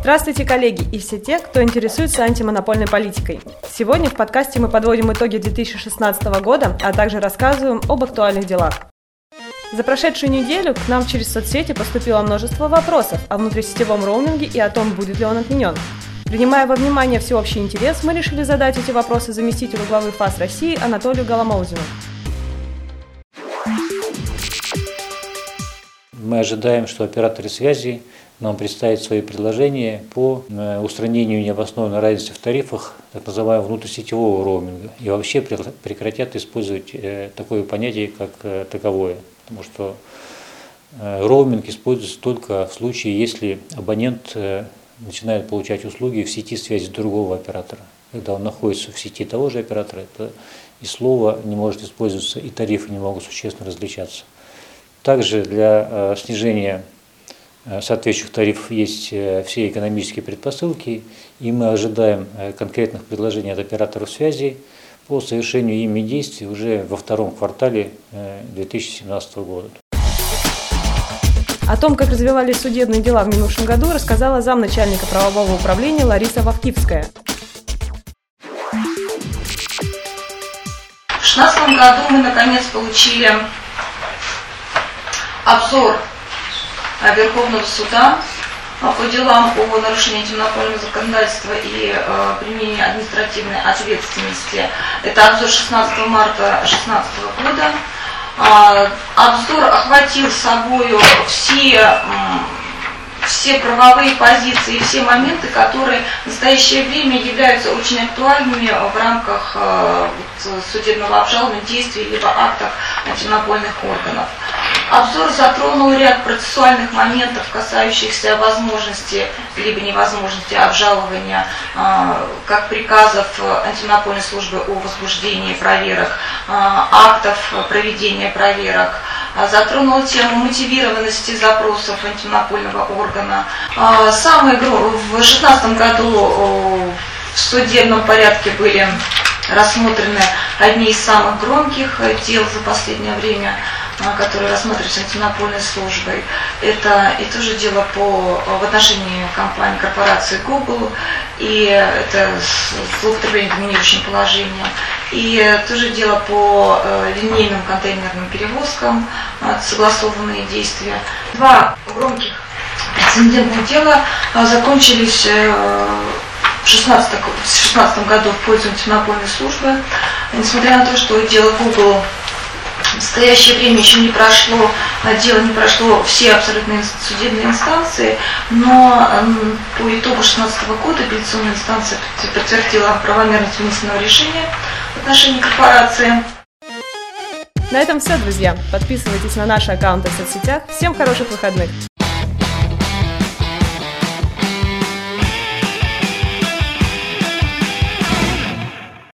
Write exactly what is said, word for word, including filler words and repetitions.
Здравствуйте, коллеги и все те, кто интересуется антимонопольной политикой. Сегодня в подкасте мы подводим итоги две тысячи шестнадцатого года, а также рассказываем об актуальных делах. За прошедшую неделю к нам через соцсети поступило множество вопросов о внутрисетевом роуминге и о том, будет ли он отменен. Принимая во внимание всеобщий интерес, мы решили задать эти вопросы заместителю главы ФАС России Анатолию Голомолдину. Мы ожидаем, что операторы связи нам представят свои предложения по устранению необоснованной разницы в тарифах, так называемого внутрисетевого роуминга, и вообще прекратят использовать такое понятие, как таковое. Потому что роуминг используется только в случае, если абонент начинает получать услуги в сети связи другого оператора. Когда он находится в сети того же оператора, это и слово не может использоваться, и тарифы не могут существенно различаться. Также для снижения соответствующих тарифов есть все экономические предпосылки, и мы ожидаем конкретных предложений от операторов связи по совершению ими действий уже во втором квартале две тысячи семнадцатого года. О том, как развивались судебные дела в минувшем году, рассказала замначальника правового управления Лариса Вахтивская. В две тысячи шестнадцатом году мы наконец получили обзор Верховного суда по делам о нарушении антимонопольного законодательства и э, применении административной ответственности. Это обзор шестнадцатого марта две тысячи шестнадцатого года. Э, обзор охватил собою все, э, все правовые позиции и все моменты, которые в настоящее время являются очень актуальными в рамках э, вот, судебного обжалования действий либо актов антимонопольных органов. Обзор затронул ряд процессуальных моментов, касающихся возможности либо невозможности обжалования э, как приказов антимонопольной службы о возбуждении проверок, э, актов проведения проверок. Затронул тему мотивированности запросов антимонопольного органа. Э, самые, в две тысячи шестнадцатом году э, в судебном порядке были рассмотрены одни из самых громких дел за последнее время, которые рассматриваются антимонопольной службой. Это и тоже дело по, в отношении компании, корпорации Google, и это злоупотребление доминирующим положением, и тоже дело по э, линейным контейнерным перевозкам, э, согласованные действия. Два громких прецедентных дела э, закончились э, в две тысячи шестнадцатом году в пользу антимонопольной службы. Несмотря на то, что дело Google в настоящее время еще не прошло, дело не прошло все абсолютно судебные инстанции, но по итогу две тысячи шестнадцатого года апелляционная инстанция подтвердила правомерность вынесенного решения в отношении корпорации. На этом все, друзья. Подписывайтесь на наши аккаунты в соцсетях. Всем хороших выходных!